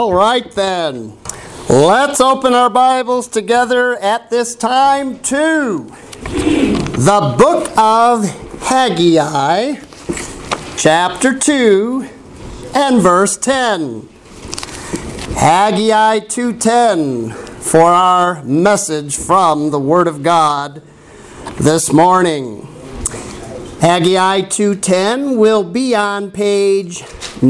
All right then, let's open our Bibles together at this time to the book of Haggai, chapter 2 and verse 10. Haggai 2:10 for our message from the Word of God this morning. Haggai 2:10 will be on page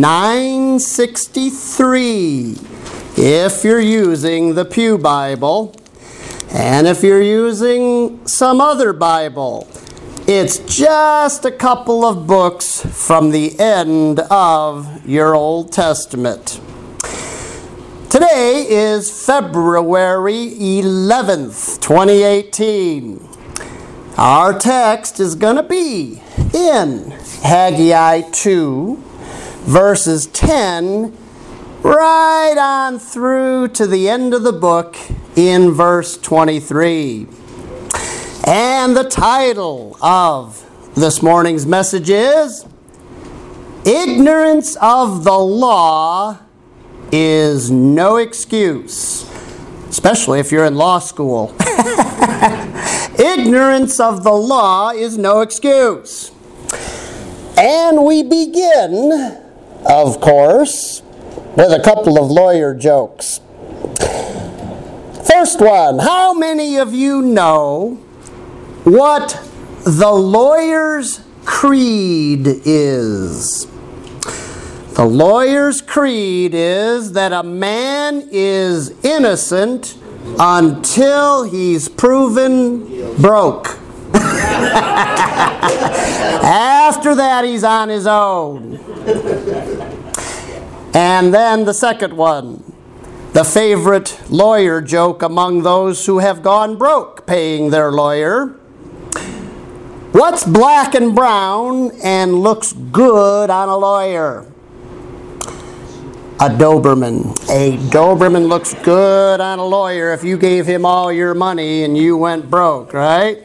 963 if you're using the Pew Bible, and if you're using some other Bible, it's just a couple of books from the end of your Old Testament. Today is February 11th, 2018. Our text is going to be in Haggai 2, verses 10, right on through to the end of the book in verse 23. And the title of this morning's message is, Ignorance of the Law is No Excuse, especially if you're in law school. Ignorance of the law is no excuse. And we begin, of course, with a couple of lawyer jokes. First one, how many of you know what the lawyer's creed is? The lawyer's creed is that a man is innocent until he's proven broke. After that, he's on his own. And then the second one, the favorite lawyer joke among those who have gone broke paying their lawyer. What's black and brown and looks good on a lawyer? A Doberman. A Doberman looks good on a lawyer if you gave him all your money and you went broke, right?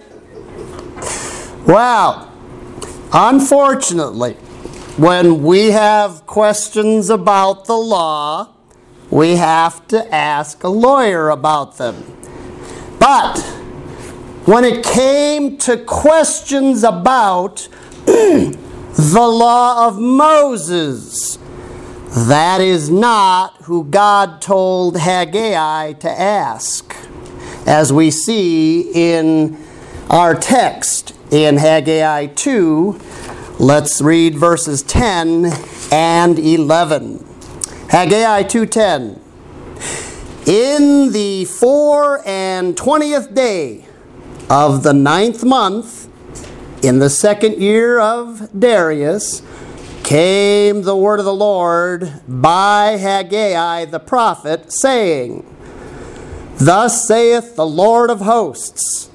Well, unfortunately, when we have questions about the law, we have to ask a lawyer about them. But when it came to questions about the law of Moses, that is not who God told Haggai to ask, as we see in our text in Haggai 2. Let's read verses 10 and 11. Haggai 2:10. In the 24th day of the 9th month, in the 2nd year of Darius, came the word of the Lord by Haggai the prophet, saying, Thus saith the Lord of hosts,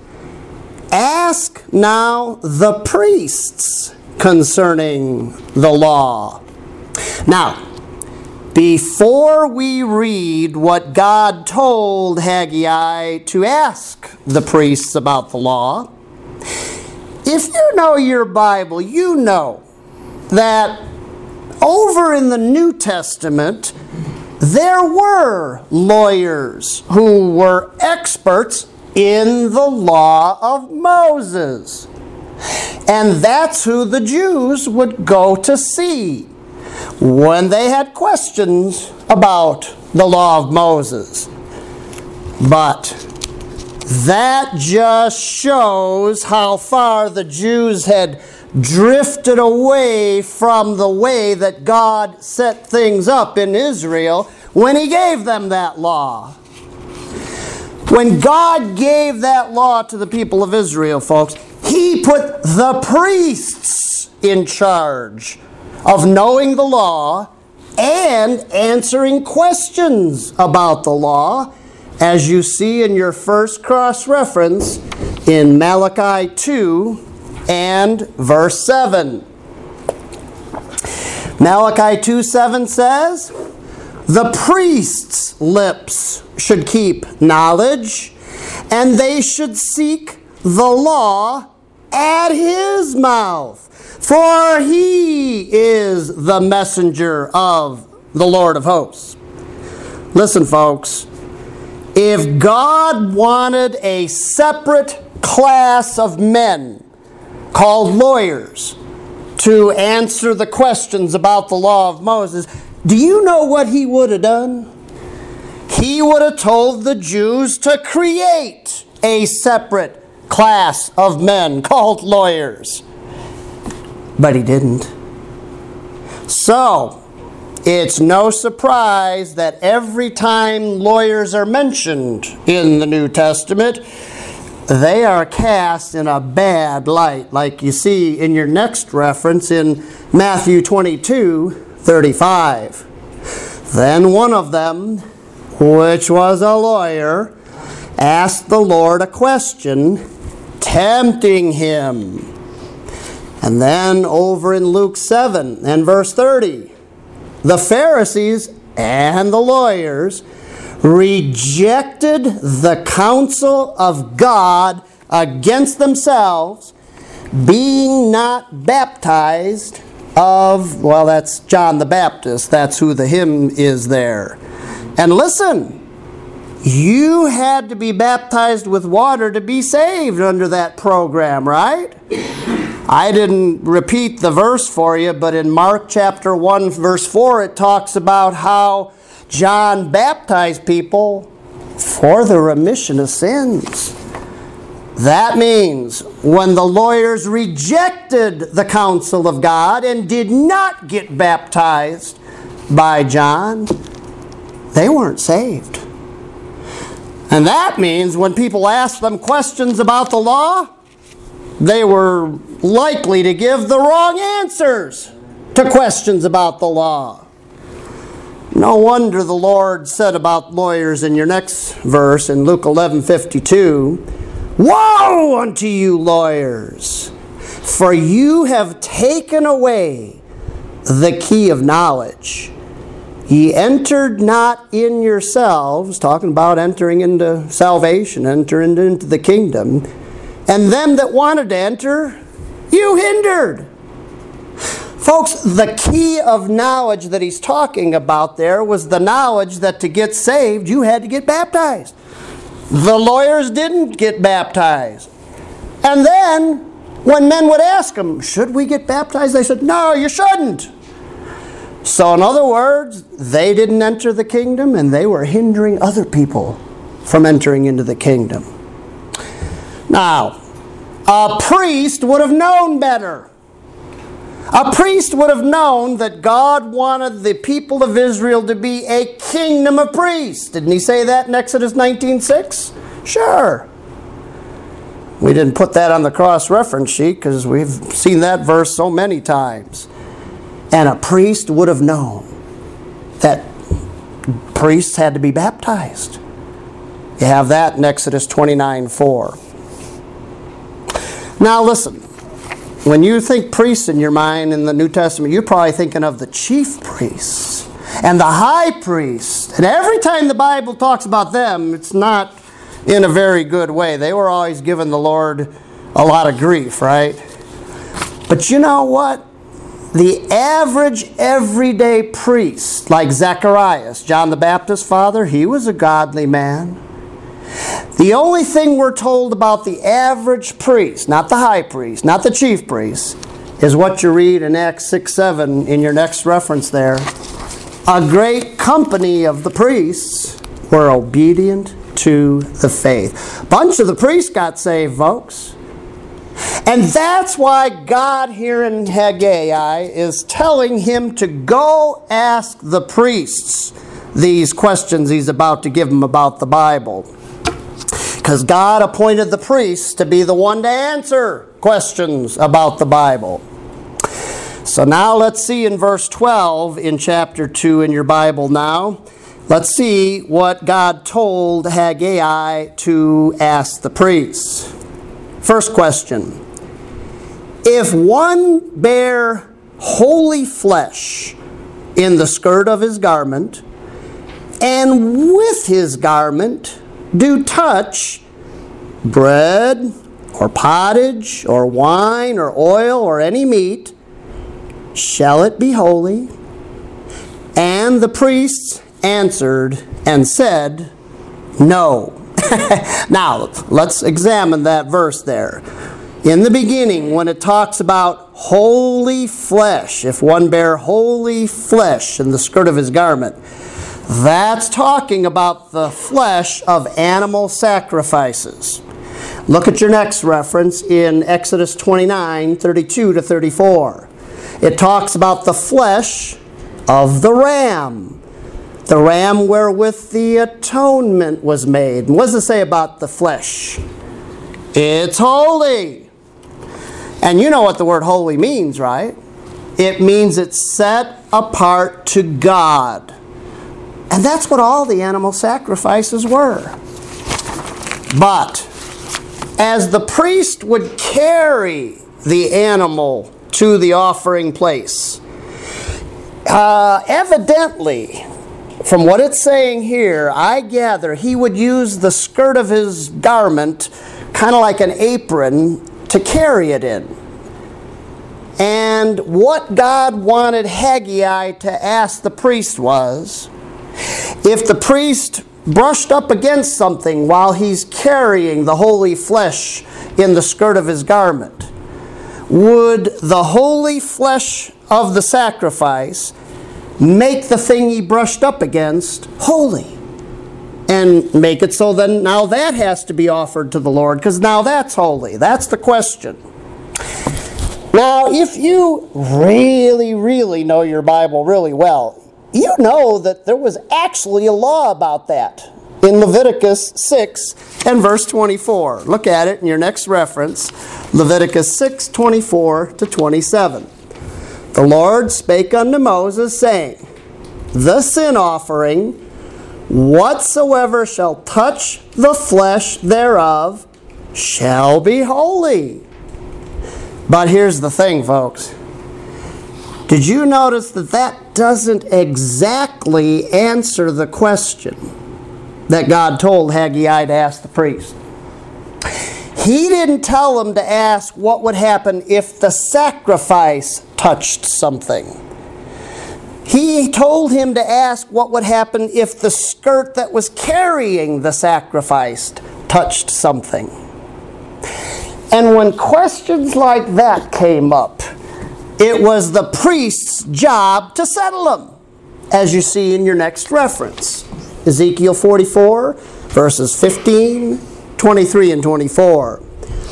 Ask now the priests concerning the law. Now, before we read what God told Haggai to ask the priests about the law, if you know your Bible, you know that over in the New Testament, there were lawyers who were experts in the law of Moses. And that's who the Jews would go to see when they had questions about the law of Moses. But that just shows how far the Jews had drifted away from the way that God set things up in Israel when He gave them that law. When God gave that law to the people of Israel, folks, He put the priests in charge of knowing the law and answering questions about the law, as you see in your first cross-reference in Malachi 2 and verse 7. Malachi 2:7 says, The priest's lips should keep knowledge, and they should seek the law at his mouth, for he is the messenger of the Lord of hosts. Listen, folks, if God wanted a separate class of men called lawyers to answer the questions about the law of Moses, do you know what he would have done? He would have told the Jews to create a separate class of men called lawyers. But he didn't. So, it's no surprise that every time lawyers are mentioned in the New Testament, they are cast in a bad light, like you see in your next reference in Matthew 22:35. Then one of them, which was a lawyer, asked the Lord a question, tempting him. And then over in Luke 7 and verse 30, the Pharisees and the lawyers rejected the counsel of God against themselves, being not baptized of, well, that's John the Baptist. That's who the hymn is there. And listen, you had to be baptized with water to be saved under that program, right? I didn't repeat the verse for you, but in Mark chapter 1, verse 4, it talks about how John baptized people for the remission of sins. That means when the lawyers rejected the counsel of God and did not get baptized by John, they weren't saved. And that means when people asked them questions about the law, they were likely to give the wrong answers to questions about the law. No wonder the Lord said about lawyers in your next verse in Luke 11:52, "Woe unto you, lawyers, for you have taken away the key of knowledge. Ye entered not in yourselves," talking about entering into salvation, entering into the kingdom, "and them that wanted to enter, you hindered." Folks, the key of knowledge that he's talking about there was the knowledge that to get saved, you had to get baptized. The lawyers didn't get baptized. And then, when men would ask them, "Should we get baptized?" they said, "No, you shouldn't." So in other words, they didn't enter the kingdom, and they were hindering other people from entering into the kingdom. Now, a priest would have known better. A priest would have known that God wanted the people of Israel to be a kingdom of priests. Didn't he say that in Exodus 19:6? Sure. We didn't put that on the cross-reference sheet because we've seen that verse so many times. And a priest would have known that priests had to be baptized. You have that in Exodus 29:4. Now listen, when you think priests in your mind in the New Testament, you're probably thinking of the chief priests and the high priest. And every time the Bible talks about them, it's not in a very good way. They were always giving the Lord a lot of grief, right? But you know what? The average everyday priest, like Zacharias, John the Baptist's father, he was a godly man. The only thing we're told about the average priest, not the high priest, not the chief priest, is what you read in Acts 6:7 in your next reference there. A great company of the priests were obedient to the faith. A bunch of the priests got saved, folks. And that's why God here in Haggai is telling him to go ask the priests these questions he's about to give them about the Bible. Because God appointed the priests to be the one to answer questions about the Bible. So now let's see in verse 12 in chapter 2 in your Bible now. Let's see what God told Haggai to ask the priests. First question. If one bear holy flesh in the skirt of his garment, and with his garment do touch bread or pottage or wine or oil or any meat, shall it be holy? And the priests answered and said, No. Now, let's examine that verse there. In the beginning, when it talks about holy flesh, if one bear holy flesh in the skirt of his garment, that's talking about the flesh of animal sacrifices. Look at your next reference in Exodus 29, 32 to 34. It talks about the flesh of the ram wherewith the atonement was made. And what does it say about the flesh? It's holy. And you know what the word holy means, right? It means it's set apart to God. And that's what all the animal sacrifices were. But as the priest would carry the animal to the offering place, evidently, from what it's saying here, I gather he would use the skirt of his garment, kind of like an apron, to carry it in. And what God wanted Haggai to ask the priest was, if the priest brushed up against something while he's carrying the holy flesh in the skirt of his garment, would the holy flesh of the sacrifice make the thing he brushed up against holy? And make it so then now that has to be offered to the Lord, because now that's holy. That's the question. Now, if you really, really know your Bible really well, you know that there was actually a law about that in Leviticus 6 and verse 24. Look at it in your next reference, Leviticus 6, 24 to 27. The Lord spake unto Moses, saying, The sin offering, whatsoever shall touch the flesh thereof, shall be holy. But here's the thing, folks. Did you notice that that doesn't exactly answer the question that God told Haggai to ask the priest? He didn't tell him to ask what would happen if the sacrifice touched something. He told him to ask what would happen if the skirt that was carrying the sacrifice touched something. And when questions like that came up, it was the priest's job to settle them, as you see in your next reference. Ezekiel 44, verses 15, 23, and 24.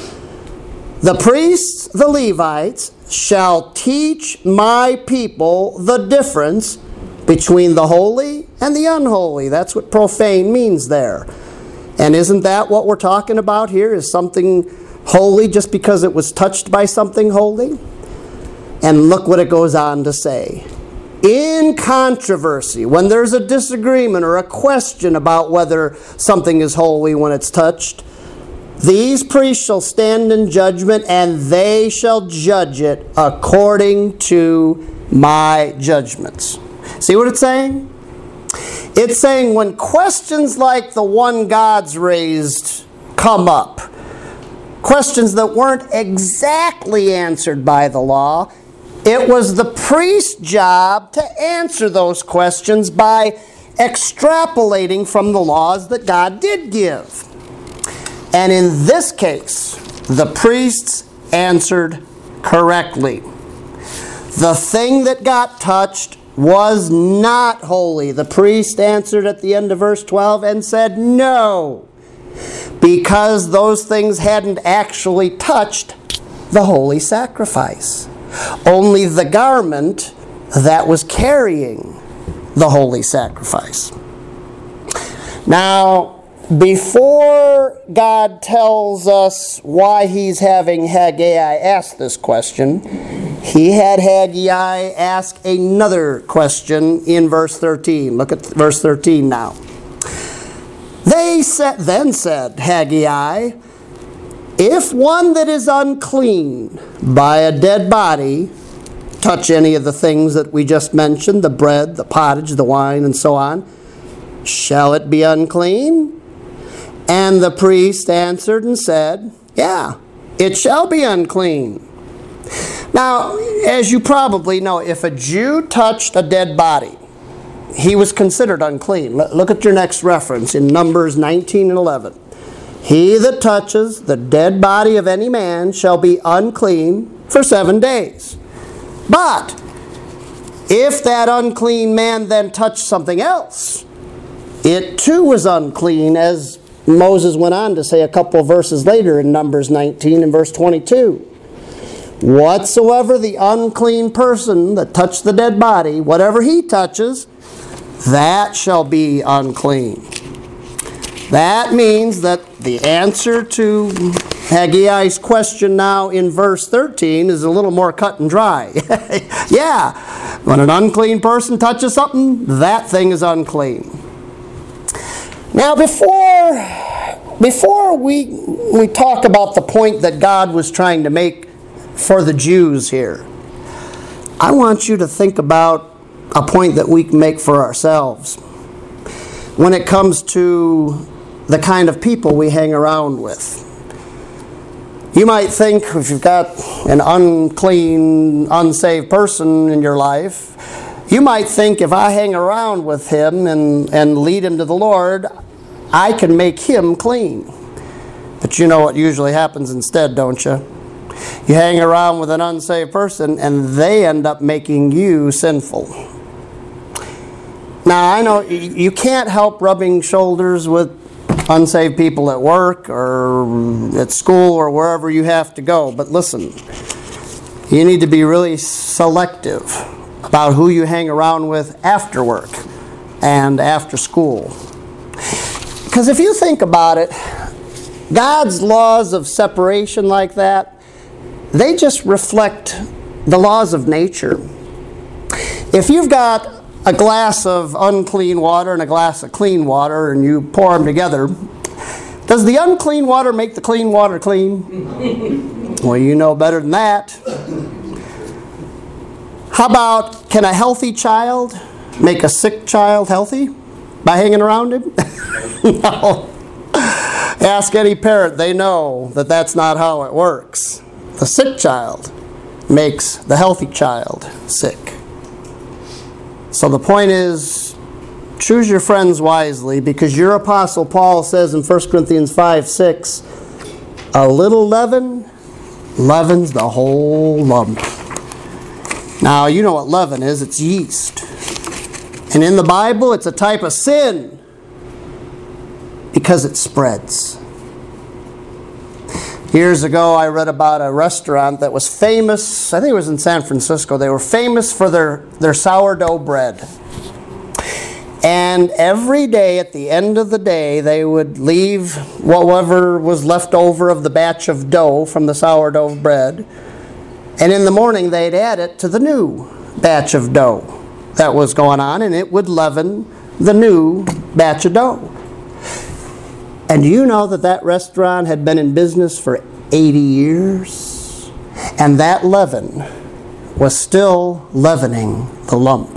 The priests, the Levites, shall teach my people the difference between the holy and the unholy. That's what profane means there. And isn't that what we're talking about here? Is something holy just because it was touched by something holy? And look what it goes on to say. In controversy, when there's a disagreement or a question about whether something is holy when it's touched, these priests shall stand in judgment, and they shall judge it according to my judgments. See what it's saying? It's saying when questions like the one God's raised come up, questions that weren't exactly answered by the law, it was the priest's job to answer those questions by extrapolating from the laws that God did give. And in this case, the priests answered correctly. The thing that got touched was not holy. The priest answered at the end of verse 12 and said no, because those things hadn't actually touched the holy sacrifice. Only the garment that was carrying the holy sacrifice. Now, before God tells us why he's having Haggai ask this question, he had Haggai ask another question in verse 13. Look at verse 13 now. Then said Haggai, if one that is unclean by a dead body touch any of the things that we just mentioned, the bread, the pottage, the wine, and so on, shall it be unclean? And the priest answered and said, yeah, it shall be unclean. Now, as you probably know, if a Jew touched a dead body, he was considered unclean. Look at your next reference in Numbers 19 and 11. He that touches the dead body of any man shall be unclean for 7 days. But if that unclean man then touched something else, it too was unclean, as Moses went on to say a couple of verses later in Numbers 19 and verse 22. Whatsoever the unclean person that touched the dead body, whatever he touches, that shall be unclean. That means that the answer to Haggai's question now in verse 13 is a little more cut and dry. Yeah, when an unclean person touches something, that thing is unclean. Now, before we talk about the point that God was trying to make for the Jews here, I want you to think about a point that we can make for ourselves when it comes to the kind of people we hang around with. You might think, if you've got an unclean, unsaved person in your life, you might think, if I hang around with him and lead him to the Lord, I can make him clean. But you know what usually happens instead, don't you? You hang around with an unsaved person and they end up making you sinful. Now, I know you can't help rubbing shoulders with unsaved people at work or at school or wherever you have to go. But listen, you need to be really selective about who you hang around with after work and after school. Because if you think about it, God's laws of separation like that, they just reflect the laws of nature. If you've got a glass of unclean water and a glass of clean water and you pour them together, does the unclean water make the clean water clean? Well, you know better than that. How about, can a healthy child make a sick child healthy by hanging around him? No. Ask any parent, they know that that's not how it works. The sick child makes the healthy child sick. So the point is, choose your friends wisely, because your Apostle Paul says in 1 Corinthians 5:6, a little leaven leavens the whole lump. Now, you know what leaven is. It's yeast. And in the Bible, it's a type of sin because it spreads. Years ago, I read about a restaurant that was famous. I think it was in San Francisco. They were famous for their sourdough bread. And every day, at the end of the day, they would leave whatever was left over of the batch of dough from the sourdough bread. And in the morning, they'd add it to the new batch of dough that was going on, and it would leaven the new batch of dough. And you know that restaurant had been in business for 80 years? And that leaven was still leavening the lump.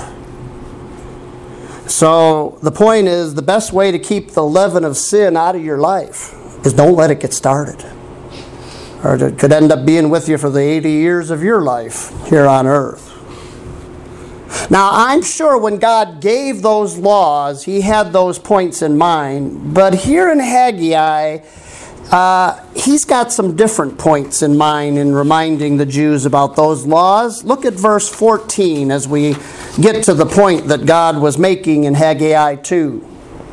So the point is, the best way to keep the leaven of sin out of your life is don't let it get started. Or it could end up being with you for the 80 years of your life here on earth. Now, I'm sure when God gave those laws, He had those points in mind. But here in Haggai, He's got some different points in mind in reminding the Jews about those laws. Look at verse 14 as we get to the point that God was making in Haggai 2.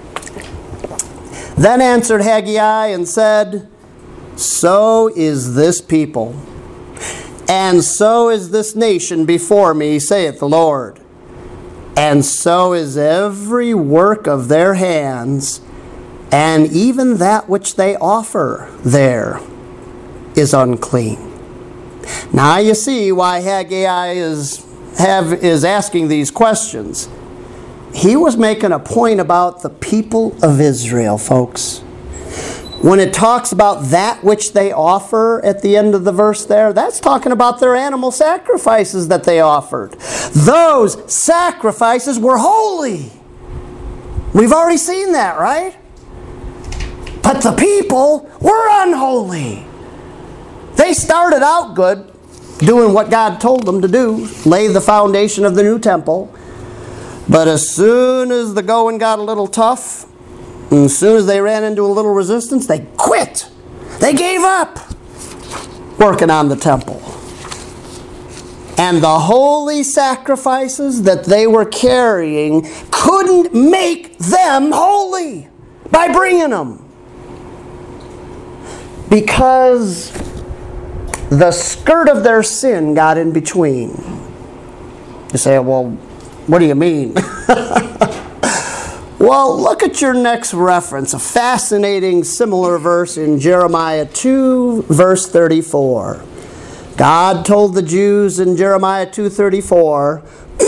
Then answered Haggai and said, so is this people, and so is this nation before me, saith the Lord. And so is every work of their hands, and even that which they offer there is unclean. Now you see why Haggai is asking these questions. He was making a point about the people of Israel, folks. When it talks about that which they offer at the end of the verse there, that's talking about their animal sacrifices that they offered. Those sacrifices were holy. We've already seen that, right? But the people were unholy. They started out good, doing what God told them to do, lay the foundation of the new temple. But as soon as the going got a little tough, and as soon as they ran into a little resistance, they quit. They gave up working on the temple. And the holy sacrifices that they were carrying couldn't make them holy by bringing them. Because the skirt of their sin got in between. You say, well, what do you mean? Well, look at your next reference, a fascinating similar verse in Jeremiah 2, verse 34. God told the Jews in Jeremiah 2:34,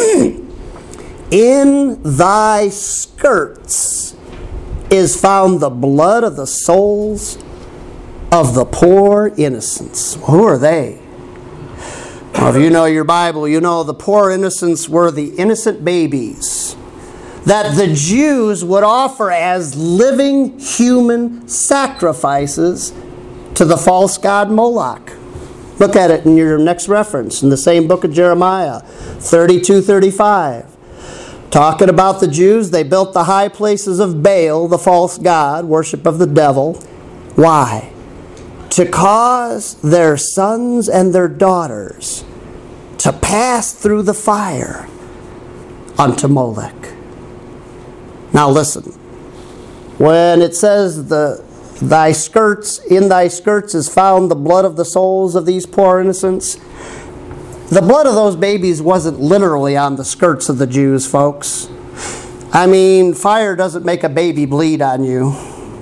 in thy skirts is found the blood of the souls of the poor innocents. Who are they? Well, if you know your Bible, you know the poor innocents were the innocent babies that the Jews would offer as living human sacrifices to the false god Moloch. Look at it in your next reference in the same book of Jeremiah, 32:35. Talking about the Jews, they built the high places of Baal, the false god, worship of the devil. Why? To cause their sons and their daughters to pass through the fire unto Molech. Now listen, when it says in thy skirts is found the blood of the souls of these poor innocents, the blood of those babies wasn't literally on the skirts of the Jews, folks. I mean, fire doesn't make a baby bleed on you.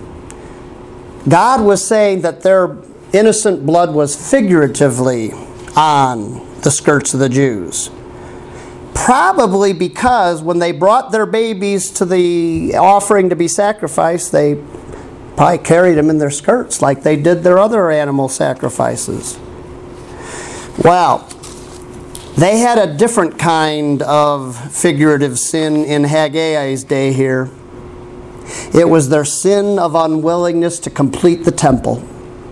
God was saying that their innocent blood was figuratively on the skirts of the Jews. Probably because when they brought their babies to the offering to be sacrificed, they probably carried them in their skirts like they did their other animal sacrifices. Well, they had a different kind of figurative sin in Haggai's day here. It was their sin of unwillingness to complete the temple.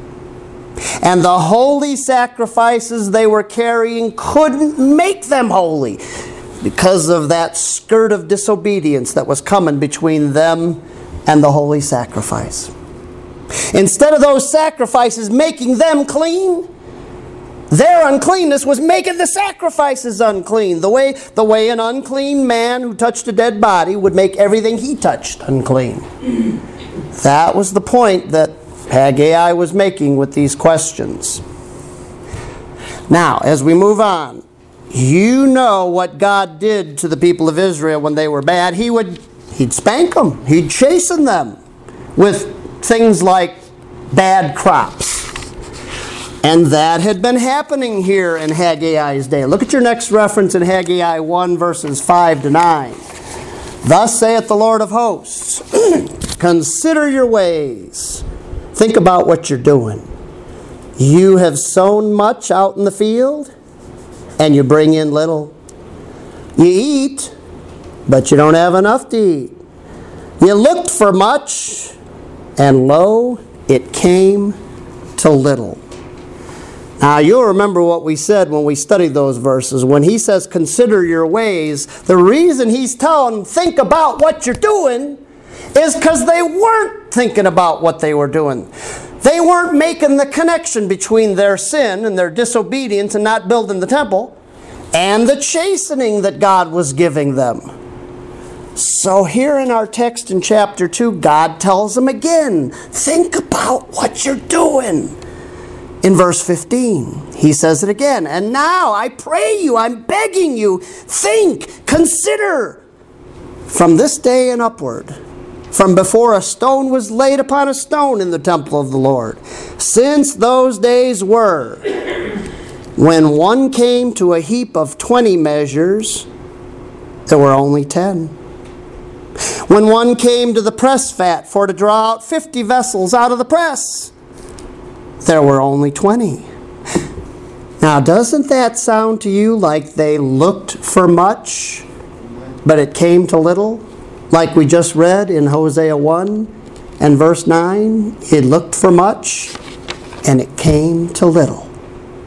And the holy sacrifices they were carrying couldn't make them holy because of that skirt of disobedience that was coming between them and the holy sacrifice. Instead of those sacrifices making them clean, their uncleanness was making the sacrifices unclean. The way an unclean man who touched a dead body would make everything he touched unclean. That was the point that Haggai was making with these questions. Now, as we move on, you know what God did to the people of Israel when they were bad. He'd spank them. He'd chasten them with things like bad crops. And that had been happening here in Haggai's day. Look at your next reference in Haggai 1, verses 5 to 9. Thus saith the Lord of hosts, consider your ways. Think about what you're doing. You have sown much out in the field, and you bring in little. You eat, but you don't have enough to eat. You looked for much, and lo, it came to little. Now, you'll remember what we said when we studied those verses. When he says, consider your ways, the reason he's telling them, think about what you're doing, is because they weren't thinking about what they were doing. They weren't making the connection between their sin and their disobedience and not building the temple and the chastening that God was giving them. So here in our text in chapter 2, God tells them again, think about what you're doing. In verse 15, he says it again. And now I pray you, I'm begging you, think, consider from this day and upward, from before a stone was laid upon a stone in the temple of the Lord, since those days were, when one came to a heap of 20 measures, there were only 10. When one came to the press vat for to draw out 50 vessels out of the press, there were only 20. Now, doesn't that sound to you like they looked for much, but it came to little? Like we just read in Hosea 1 and verse 9, it looked for much, and it came to little.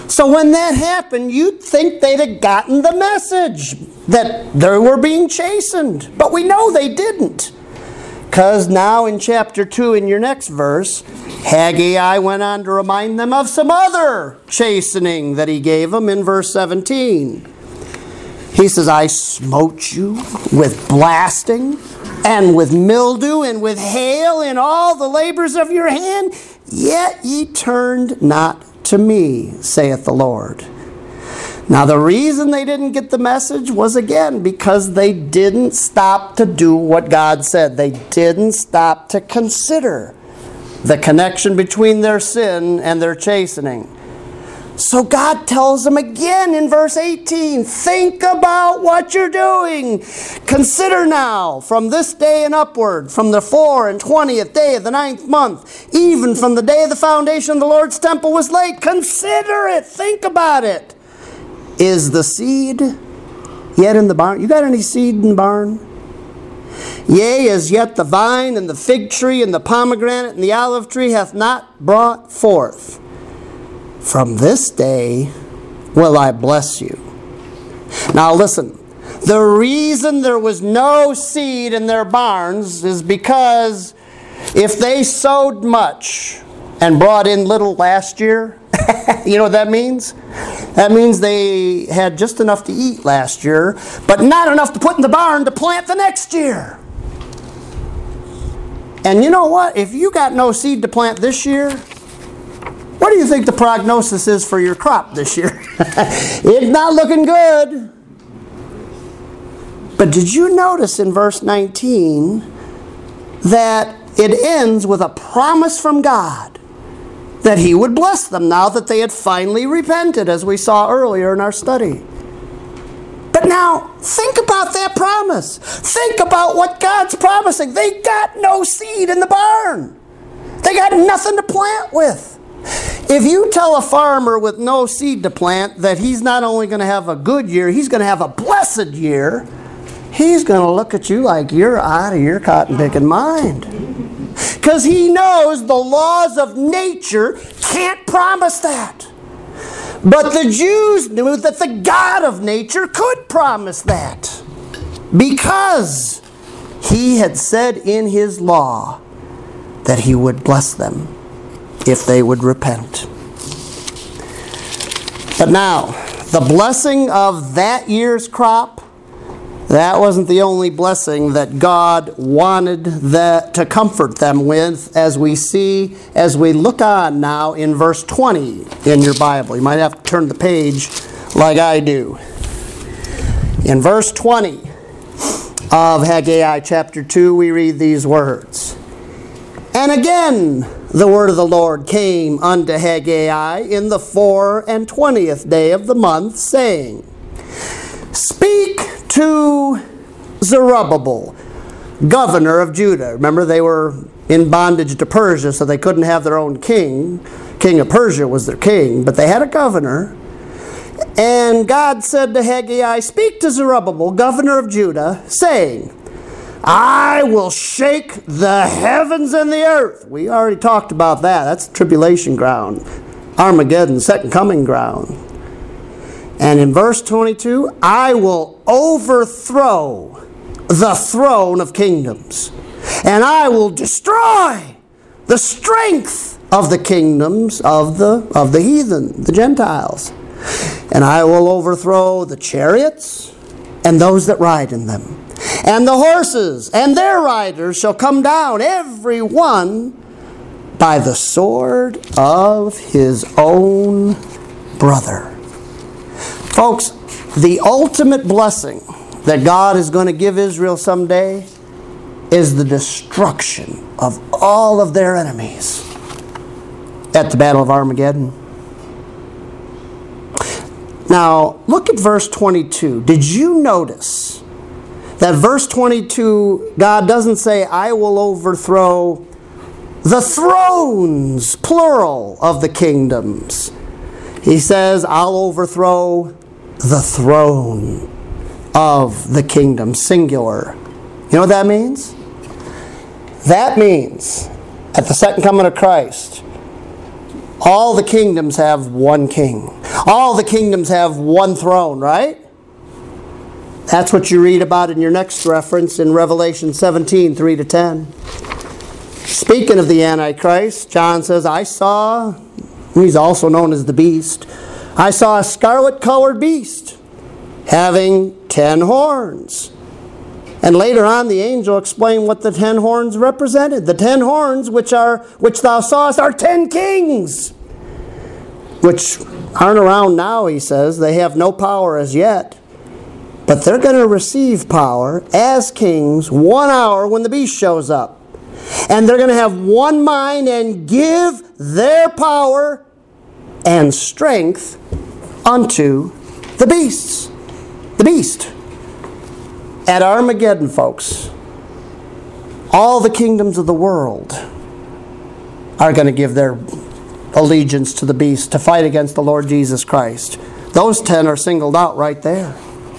So when that happened, you'd think they'd have gotten the message that they were being chastened. But we know they didn't. Because now in chapter 2, in your next verse, Haggai went on to remind them of some other chastening that he gave them in verse 17. He says, I smote you with blasting and with mildew and with hail in all the labors of your hand, yet ye turned not to me, saith the Lord. Now the reason they didn't get the message was, again, because they didn't stop to do what God said. They didn't stop to consider the connection between their sin and their chastening. So God tells them again in verse 18, think about what you're doing. Consider now, from this day and upward, from the 24th day of the 9th month, even from the day of the foundation of the Lord's temple was laid, consider it, think about it. Is the seed yet in the barn? You got any seed in the barn? Yea, as yet the vine and the fig tree and the pomegranate and the olive tree hath not brought forth. From this day will I bless you. Now listen, the reason there was no seed in their barns is because if they sowed much and brought in little last year, you know what that means? That means they had just enough to eat last year, but not enough to put in the barn to plant the next year. And you know what? If you got no seed to plant this year, what do you think the prognosis is for your crop this year? It's not looking good. But did you notice in verse 19 that it ends with a promise from God that He would bless them now that they had finally repented, as we saw earlier in our study? But now, think about that promise. Think about what God's promising. They got no seed in the barn. They got nothing to plant with. If you tell a farmer with no seed to plant that he's not only going to have a good year, he's going to have a blessed year, he's going to look at you like you're out of your cotton-picking mind. Because he knows the laws of nature can't promise that. But the Jews knew that the God of nature could promise that. Because He had said in His law that He would bless them if they would repent. But now, the blessing of that year's crop, that wasn't the only blessing that God wanted to comfort them with, as we see, as we look on now in verse 20 in your Bible. You might have to turn the page like I do. In verse 20 of Haggai chapter 2, we read these words. And again, the word of the Lord came unto Haggai in the 24th day of the month, saying, Speak to Zerubbabel, governor of Judah. Remember, they were in bondage to Persia, so they couldn't have their own king. King of Persia was their king, but they had a governor. And God said to Haggai, Speak to Zerubbabel, governor of Judah, saying, I will shake the heavens and the earth. We already talked about that. That's tribulation ground. Armageddon, second coming ground. And in verse 22, I will overthrow the throne of kingdoms, and I will destroy the strength of the kingdoms of the heathen, the Gentiles. And I will overthrow the chariots and those that ride in them. And the horses and their riders shall come down, every one by the sword of his own brother. Folks, the ultimate blessing that God is going to give Israel someday is the destruction of all of their enemies at the Battle of Armageddon. Now, look at verse 22. Did you notice that verse 22, God doesn't say, I will overthrow the thrones, plural, of the kingdoms. He says, I'll overthrow the throne of the kingdom, singular. You know what that means? That means, at the second coming of Christ, all the kingdoms have one king. All the kingdoms have one throne, right? That's what you read about in your next reference in Revelation 17, 3-10. Speaking of the Antichrist, John says, I saw, he's also known as the beast, I saw a scarlet-colored beast having 10 horns. And later on, the angel explained what the 10 horns represented. The 10 horns which thou sawest are 10 kings, which aren't around now, he says. They have no power as yet. But they're going to receive power as kings 1 hour when the beast shows up. And they're going to have one mind and give their power and strength unto the beasts. The beast. At Armageddon, folks, all the kingdoms of the world are going to give their allegiance to the beast to fight against the Lord Jesus Christ. Those 10 are singled out right there.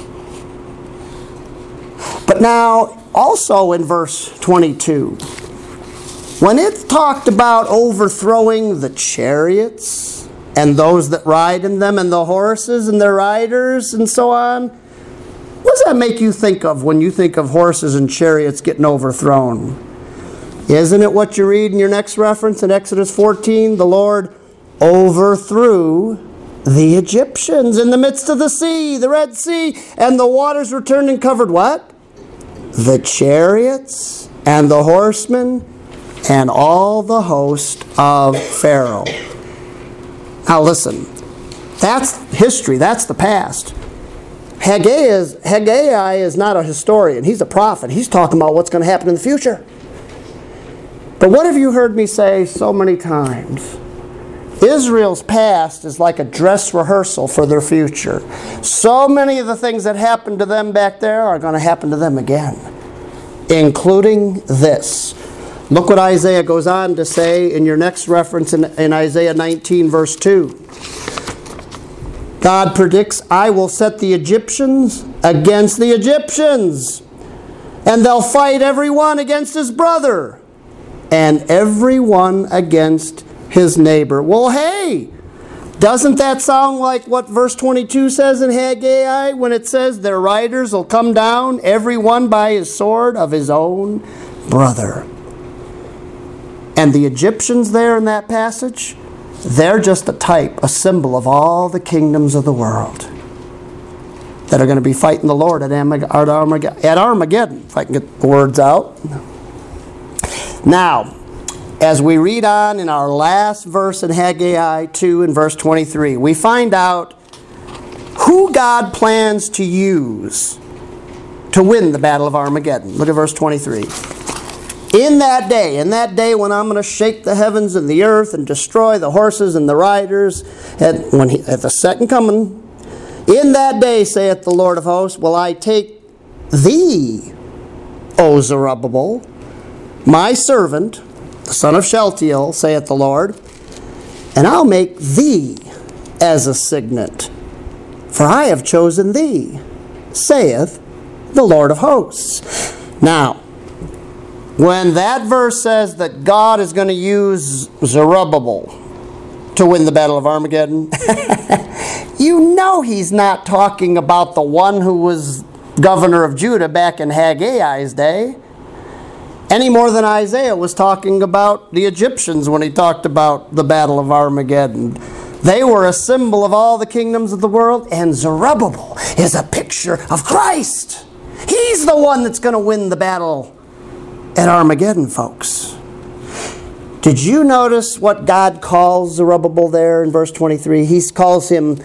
But now, also in verse 22, when it talked about overthrowing the chariots and those that ride in them and the horses and their riders and so on, what does that make you think of when you think of horses and chariots getting overthrown? Isn't it what you read in your next reference in Exodus 14? The Lord overthrew the Egyptians in the midst of the sea, the Red Sea, and the waters returned and covered what? The chariots and the horsemen and all the host of Pharaoh. Now listen, that's history, that's the past. Haggai is not a historian, he's a prophet. He's talking about what's going to happen in the future. But what have you heard me say so many times? Israel's past is like a dress rehearsal for their future. So many of the things that happened to them back there are going to happen to them again, including this. Look what Isaiah goes on to say in your next reference in Isaiah 19, verse 2. God predicts, I will set the Egyptians against the Egyptians, and they'll fight every one against his brother, and every one against his neighbor. Well, hey, doesn't that sound like what verse 22 says in Haggai when it says their riders will come down, every one by his sword of his own brother? And the Egyptians there in that passage, they're just a type, a symbol of all the kingdoms of the world that are going to be fighting the Lord at Armageddon, if I can get the words out. Now, as we read on in our last verse in Haggai 2 in verse 23, we find out who God plans to use to win the battle of Armageddon. Look at verse 23. In that day when I'm going to shake the heavens and the earth and destroy the horses and the riders, at the second coming, in that day, saith the Lord of hosts, will I take thee, O Zerubbabel, my servant, the son of Shealtiel, saith the Lord, and I'll make thee as a signet, for I have chosen thee, saith the Lord of hosts. Now, when that verse says that God is going to use Zerubbabel to win the battle of Armageddon, you know he's not talking about the one who was governor of Judah back in Haggai's day, any more than Isaiah was talking about the Egyptians when he talked about the battle of Armageddon. They were a symbol of all the kingdoms of the world, and Zerubbabel is a picture of Christ. He's the one that's going to win the battle at Armageddon, folks. Did you notice what God calls Zerubbabel there in verse 23? He calls him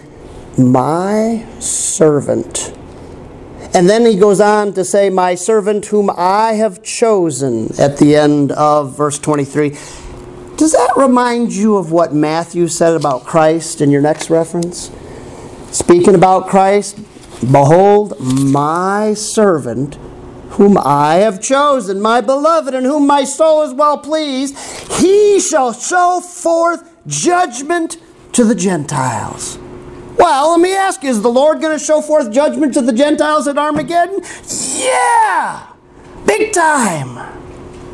my servant. And then he goes on to say, my servant whom I have chosen at the end of verse 23. Does that remind you of what Matthew said about Christ in your next reference? Speaking about Christ, behold, my servant whom I have chosen, my beloved, in whom my soul is well pleased, he shall show forth judgment to the Gentiles. Well, let me ask you, is the Lord going to show forth judgment to the Gentiles at Armageddon? Yeah! Big time!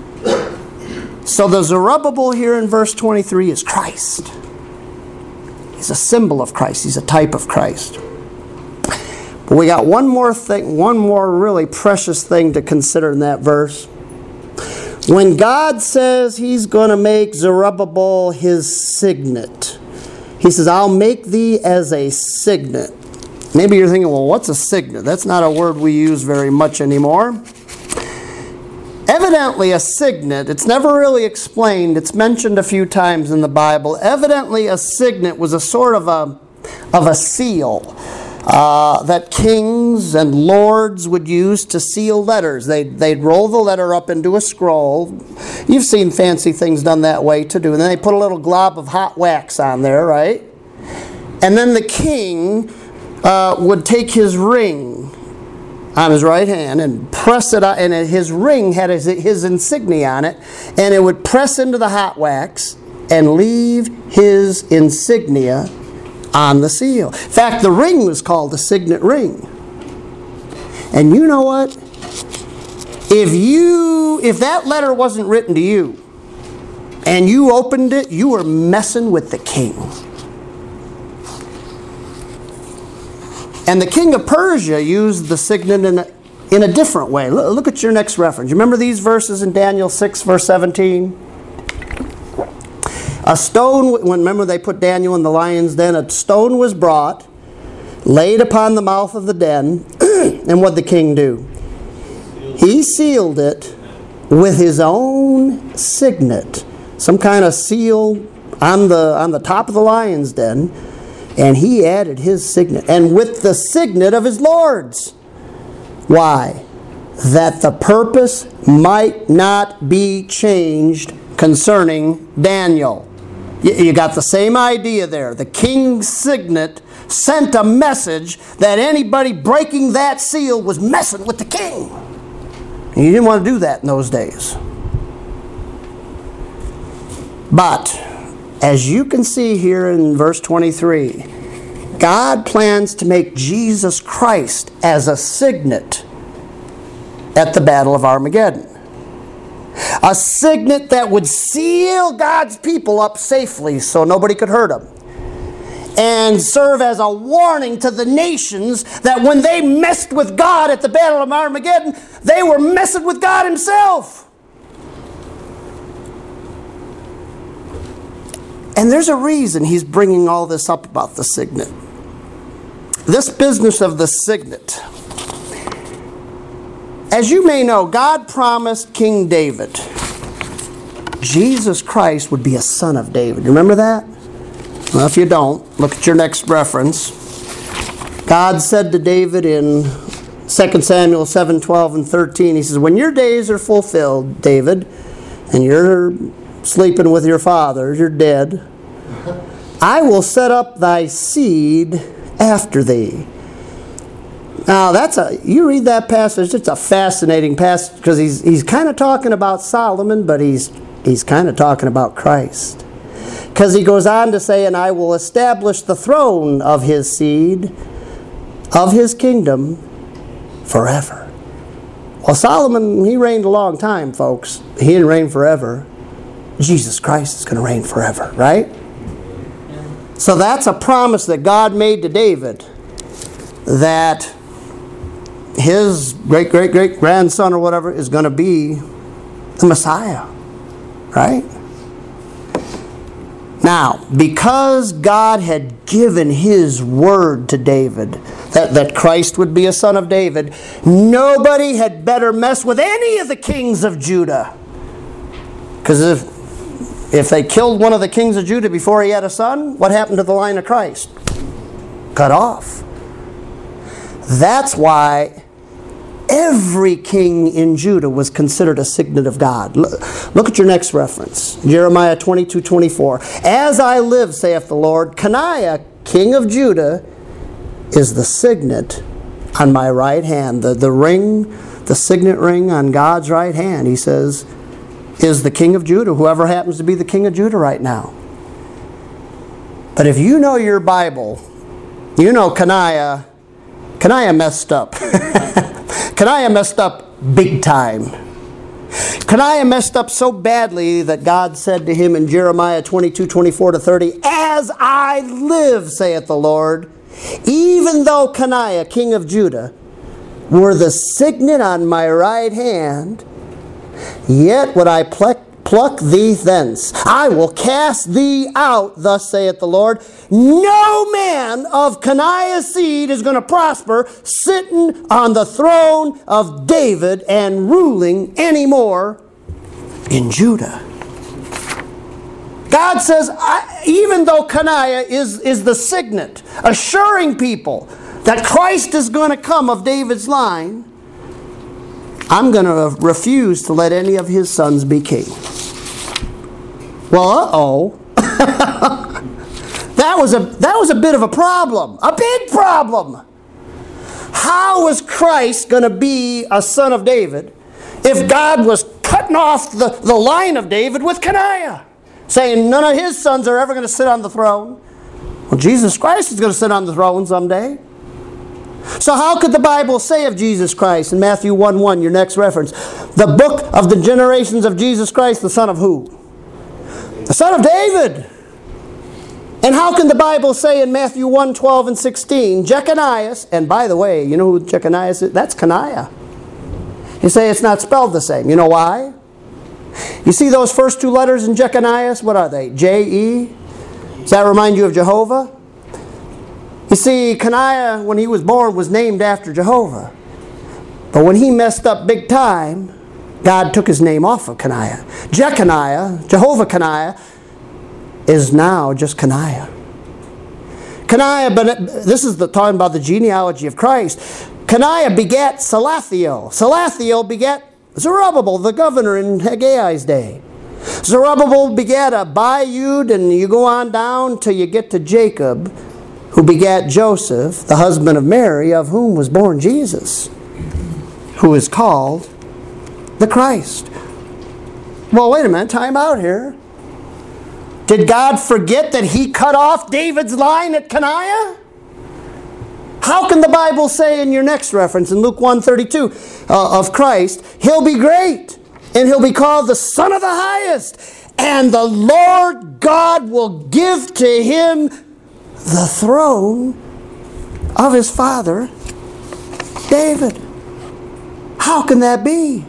So the Zerubbabel here in verse 23 is Christ. He's a symbol of Christ. He's a type of Christ. But we got one more thing, one more really precious thing to consider in that verse. When God says He's going to make Zerubbabel His signet, He says, I'll make thee as a signet. Maybe you're thinking, well, what's a signet? That's not a word we use very much anymore. Evidently, a signet, it's never really explained. It's mentioned a few times in the Bible. Evidently, a signet was a sort of a seal that kings and lords would use to seal letters. They'd roll the letter up into a scroll. You've seen fancy things done that way to do. And then they put a little glob of hot wax on there, right? And then the king would take his ring on his right hand and press it out, and his ring had his insignia on it, and it would press into the hot wax and leave his insignia on the seal. In fact, the ring was called the signet ring. And you know what? If that letter wasn't written to you and you opened it, you were messing with the king. And the king of Persia used the signet in a different way. Look at your next reference. You remember these verses in Daniel 6, verse 17? A stone, remember they put Daniel in the lion's den, a stone was brought, laid upon the mouth of the den, and what did the king do? He sealed it with his own signet, some kind of seal on the top of the lion's den, and he added his signet, and with the signet of his lords. Why? That the purpose might not be changed concerning Daniel. You got the same idea there. The king's signet sent a message that anybody breaking that seal was messing with the king. And you didn't want to do that in those days. But, as you can see here in verse 23, God plans to make Jesus Christ as a signet at the Battle of Armageddon. A signet that would seal God's people up safely so nobody could hurt them. And serve as a warning to the nations that when they messed with God at the Battle of Armageddon, they were messing with God Himself. And there's a reason He's bringing all this up about the signet. This business of the signet. As you may know, God promised King David Jesus Christ would be a son of David. You remember that? Well, if you don't, look at your next reference. God said to David in 2 Samuel 7, 12 and 13, He says, when your days are fulfilled, David, and you're sleeping with your fathers, you're dead, I will set up thy seed after thee. Now, you read that passage, it's a fascinating passage because he's kind of talking about Solomon, but he's kind of talking about Christ. Because he goes on to say, and I will establish the throne of his seed, of his kingdom, forever. Well, Solomon, he reigned a long time, folks. He didn't reign forever. Jesus Christ is going to reign forever, right? So that's a promise that God made to David, that his great-great-great-grandson or whatever is going to be the Messiah, right? Now, because God had given His word to David, that Christ would be a son of David, nobody had better mess with any of the kings of Judah. Because if they killed one of the kings of Judah before he had a son, what happened to the line of Christ? Cut off. That's why every king in Judah was considered a signet of God. Look at your next reference. Jeremiah 22:24. As I live, saith the Lord, Coniah, king of Judah, is the signet on my right hand. The ring, the signet ring on God's right hand, He says, is the king of Judah, whoever happens to be the king of Judah right now. But if you know your Bible, you know Coniah messed up. Coniah messed up big time. Kenaiah messed up so badly that God said to him in Jeremiah 22:24-30, "As I live, saith the Lord, even though Kenaiah, king of Judah, were the signet on my right hand, yet would I pluck thee thence. I will cast thee out, thus saith the Lord. No man of Kenaiah's seed is going to prosper sitting on the throne of David and ruling anymore in Judah." God says, even though Kenaiah is the signet, assuring people that Christ is going to come of David's line, I'm going to refuse to let any of his sons be king. Well, that was a bit of a problem, a big problem. How was Christ going to be a son of David if God was cutting off the line of David with Kenaiah, saying none of his sons are ever going to sit on the throne? Well, Jesus Christ is going to sit on the throne someday. So how could the Bible say of Jesus Christ in Matthew 1:1, your next reference, the book of the generations of Jesus Christ, the son of who? The son of David. And how can the Bible say in Matthew 1:12 and 16, Jeconiah, and by the way, you know who Jeconiah is? That's Kenaiah. You say it's not spelled the same. You know why? You see those first two letters in Jeconiah? What are they? J-E? Does that remind you of Jehovah? You see, Kenaiah, when he was born, was named after Jehovah. But when he messed up big time, God took his name off of Kenaiah. Jeconiah, Jehovah Kenaiah, is now just Kenaiah. Kenaiah, but this is talking about the genealogy of Christ. Kenaiah begat Salathiel. Salathiel begat Zerubbabel, the governor in Haggai's day. Zerubbabel begat Abiud, and you go on down till you get to Jacob, who begat Joseph, the husband of Mary, of whom was born Jesus, who is called the Christ. Well, wait a minute, time out here. Did God forget that he cut off David's line at Kenaiah? How can the Bible say in your next reference, in Luke 1:32, of Christ, he'll be great, and he'll be called the Son of the Highest, and the Lord God will give to him the throne of his father, David? How can that be?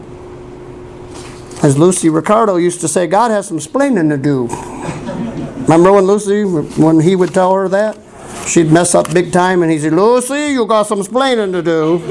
As Lucy Ricardo used to say, God has some splaining to do. Remember when he would tell her that? She'd mess up big time and he'd say, Lucy, you got some splaining to do.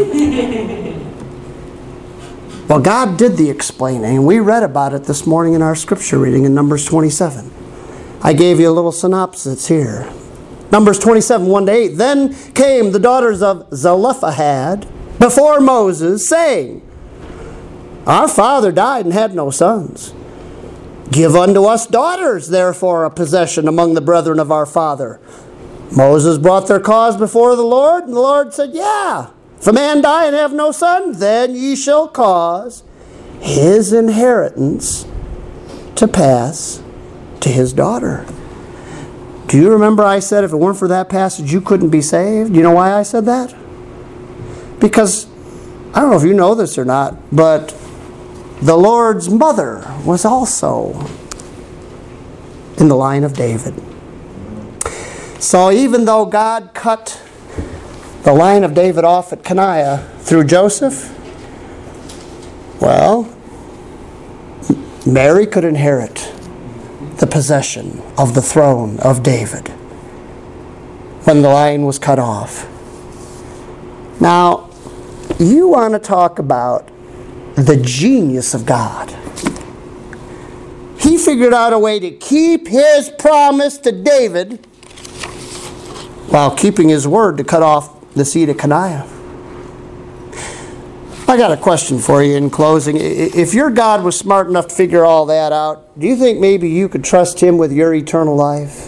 Well, God did the explaining, and we read about it this morning in our scripture reading in Numbers 27. I gave you a little synopsis here. Numbers 27, 1-8. Then came the daughters of Zelophehad before Moses, saying, Our father died and had no sons. Give unto us daughters, therefore, a possession among the brethren of our father. Moses brought their cause before the Lord, and the Lord said, Yeah, if a man die and have no son, then ye shall cause his inheritance to pass to his daughter. Do you remember I said if it weren't for that passage, you couldn't be saved? Do you know why I said that? Because, I don't know if you know this or not, but the Lord's mother was also in the line of David. So even though God cut the line of David off at Kenaiah through Joseph, well, Mary could inherit the possession of the throne of David when the line was cut off. Now, you want to talk about the genius of God. He figured out a way to keep his promise to David while keeping his word to cut off the seed of Kenaiah. I got a question for you in closing. If your God was smart enough to figure all that out, do you think maybe you could trust him with your eternal life?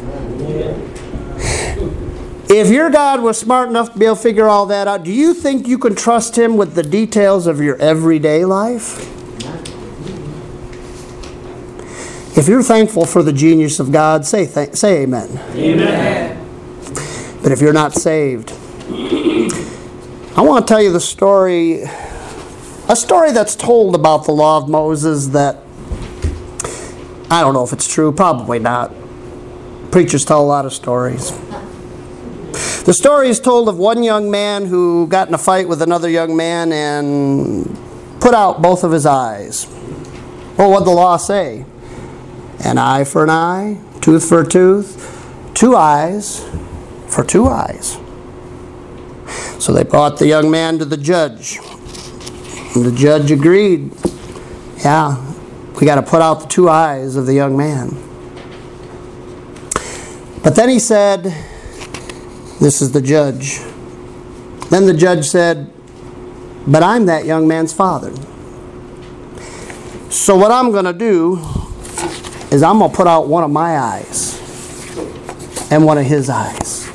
If your God was smart enough to be able to figure all that out, do you think you can trust him with the details of your everyday life? If you're thankful for the genius of God, say amen. Amen. But if you're not saved, I want to tell you the story a story that's told about the law of Moses that, I don't know if it's true, probably not. Preachers tell a lot of stories. The story is told of one young man who got in a fight with another young man and put out both of his eyes. Well, what'd the law say? An eye for an eye, tooth for a tooth, 2 eyes for 2 eyes. So they brought the young man to the judge. And the judge agreed. Yeah, we got to put out the 2 eyes of the young man. But then he said, this is the judge. Then the judge said, but I'm that young man's father. So what I'm going to do is I'm going to put out one of my eyes and one of his eyes.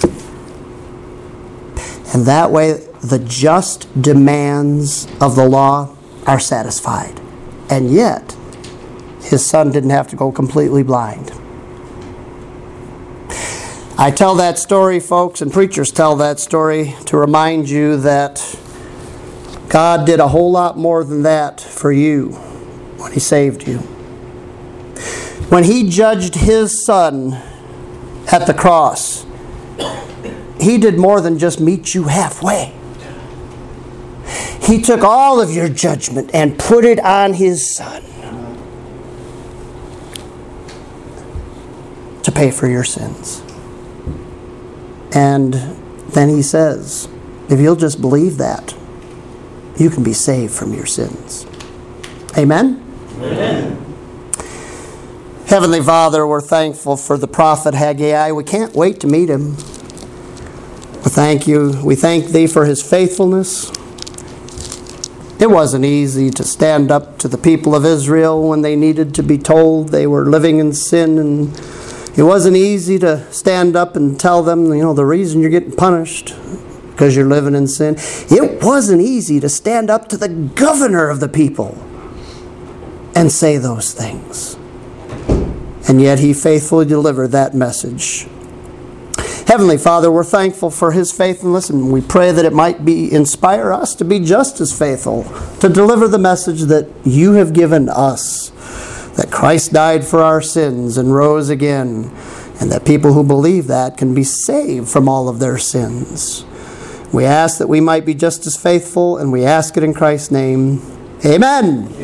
And that way the just demands of the law are satisfied. And yet, his son didn't have to go completely blind. I tell that story, folks, and preachers tell that story to remind you that God did a whole lot more than that for you when He saved you. When He judged His Son at the cross, He did more than just meet you halfway. He took all of your judgment and put it on His Son to pay for your sins. And then He says, if you'll just believe that, you can be saved from your sins. Amen? Amen. Heavenly Father, we're thankful for the prophet Haggai. We can't wait to meet him. We thank you. We thank Thee for his faithfulness. It wasn't easy to stand up to the people of Israel when they needed to be told they were living in sin, and it wasn't easy to stand up and tell them, the reason you're getting punished because you're living in sin. It wasn't easy to stand up to the governor of the people and say those things. And yet He faithfully delivered that message. Heavenly Father, we're thankful for His faithfulness, and we pray that it might inspire us to be just as faithful, to deliver the message that You have given us, that Christ died for our sins and rose again, and that people who believe that can be saved from all of their sins. We ask that we might be just as faithful, and we ask it in Christ's name. Amen.